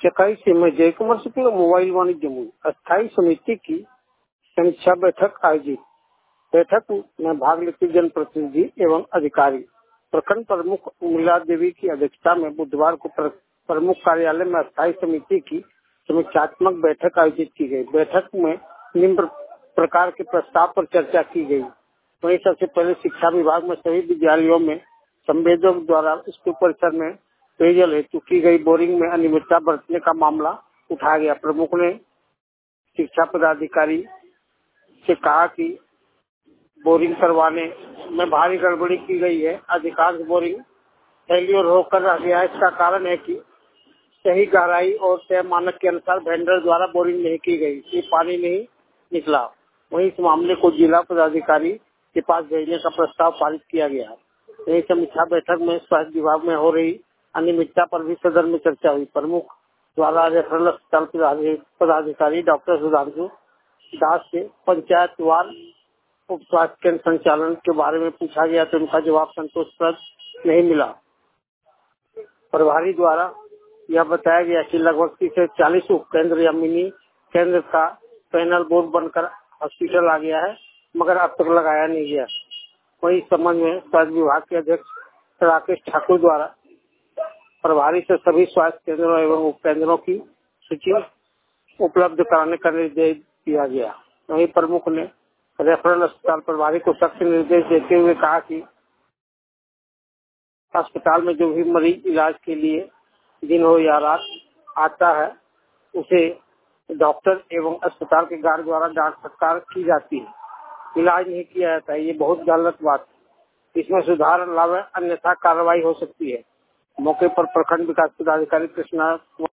चकाई से मैं जय कुमार शुक्ला, मोबाइल वाणिज्य मूल्य अस्थायी समिति की समीक्षा बैठक आयोजित। बैठक में भाग लेते जनप्रतिनिधि एवं अधिकारी। प्रखंड प्रमुख उर्मिला देवी की अध्यक्षता में बुधवार को प्रमुख कार्यालय में अस्थायी समिति की समीक्षात्मक बैठक आयोजित की गई। बैठक में निम्न प्रकार के प्रस्ताव पर चर्चा की गई। वहीं सबसे पहले शिक्षा विभाग में सभी विद्यालयों में संवेदक द्वारा स्कूल परिसर में पेयजल हेतु की गई बोरिंग में अनियमितता बरतने का मामला उठाया गया। प्रमुख ने शिक्षा पदाधिकारी से कहा कि बोरिंग करवाने में भारी गड़बड़ी की गई है। अधिकांश बोरिंग फेल्योर होकर रह गया है। इसका कारण है कि सही गहराई और तय मानक के अनुसार वेंडर द्वारा बोरिंग नहीं की गई, इसलिए पानी नहीं निकला। वहीं इस मामले को जिला पदाधिकारी के पास भेजने का प्रस्ताव पारित किया गया। यही समीक्षा बैठक में स्वास्थ्य विभाग में हो रही अनियमितता पर भी सदन में चर्चा हुई। प्रमुख द्वारा रेफरल अस्पताल पदाधिकारी डॉक्टर सुधांशु दास से पंचायतवार उप स्वास्थ्य केंद्र संचालन के बारे में पूछा गया तो उनका जवाब संतोषप्रद नहीं मिला। प्रभारी द्वारा यह बताया गया कि लगभग 30 से 40 उप केंद्र या मिनी केंद्र का पैनल बोर्ड बनकर हॉस्पिटल आ गया है, मगर अब तक लगाया नहीं गया। वही संबंध में स्वास्थ्य विभाग के अध्यक्ष राकेश ठाकुर द्वारा प्रभारी से सभी स्वास्थ्य केंद्रों एवं उप केंद्रों की सूची उपलब्ध कराने का निर्देश दिया गया। वहीं प्रमुख ने रेफरल अस्पताल प्रभारी को सख्त निर्देश देते हुए कहा कि अस्पताल में जो भी मरीज इलाज के लिए दिन हो या रात आता है उसे डॉक्टर एवं अस्पताल के गार्ड द्वारा डांट फटकार की जाती है, इलाज नहीं किया जाता है। ये बहुत गलत बात है। इसमें सुधार लावे, अन्यथा कार्रवाई हो सकती है। मौके पर प्रखंड विकास पदाधिकारी कृष्णा